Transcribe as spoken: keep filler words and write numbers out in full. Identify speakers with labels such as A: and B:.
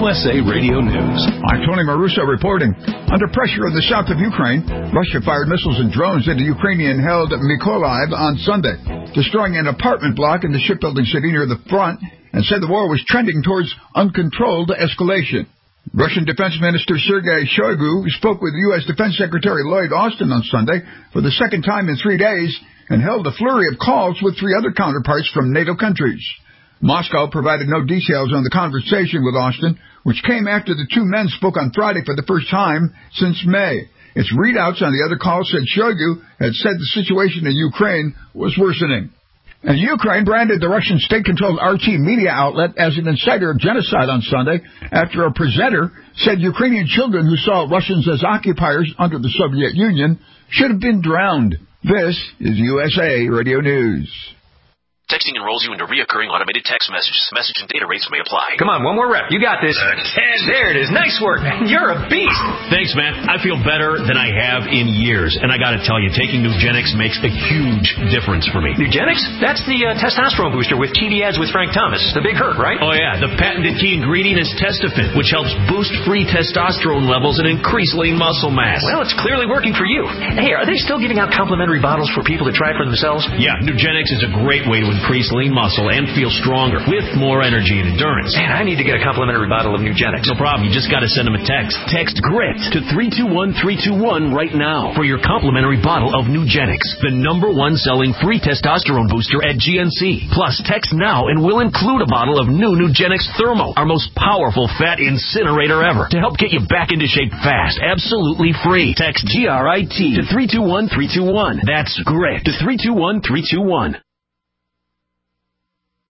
A: U S A Radio News.
B: I'm Tony Maruso reporting. Under pressure in the south of Ukraine, Russia fired missiles and drones into Ukrainian-held Mykolaiv on Sunday, destroying an apartment block in the shipbuilding city near the front, and said the war was trending towards uncontrolled escalation. Russian Defense Minister Sergei Shoigu spoke with U S Defense Secretary Lloyd Austin on Sunday for the second time in three days and held a flurry of calls with three other counterparts from NATO countries. Moscow provided no details on the conversation with Austin, which came after the two men spoke on Friday for the first time since May. Its readouts on the other calls said Shoigu had said the situation in Ukraine was worsening. And Ukraine branded the Russian state-controlled R T media outlet as an inciter of genocide on Sunday after a presenter said Ukrainian children who saw Russians as occupiers under the Soviet Union should have been drowned. This is U S A Radio News.
C: Texting enrolls you into reoccurring automated text messages. Message and data rates may apply.
D: Come on, one more rep. You got this. Uh, ten. There it is. Nice work. You're a beast.
E: Thanks, man. I feel better than I have in years. And I got to tell you, taking Nugenix makes a huge difference for me.
D: Nugenix? That's the uh, testosterone booster with T V ads with Frank Thomas. The big hurt, right?
E: Oh, yeah. The patented key ingredient is Testofen, which helps boost free testosterone levels and increase lean muscle mass.
D: Well, it's clearly working for you. Hey, are they still giving out complimentary bottles for people to try for themselves?
E: Yeah, Nugenix is a great way to increase lean muscle and feel stronger with more energy and endurance.
D: Man, I need to get a complimentary bottle of Nugenix.
E: No problem. You just got to send them a text. Text GRIT to three two one three two one right now for your complimentary bottle of Nugenix, the number one selling free testosterone booster at G N C. Plus, text now and we'll include a bottle of new Nugenix Thermo, our most powerful fat incinerator ever, to help get you back into shape fast, absolutely free. Text G R I T to three two one three two one. That's GRIT to three two one three two one.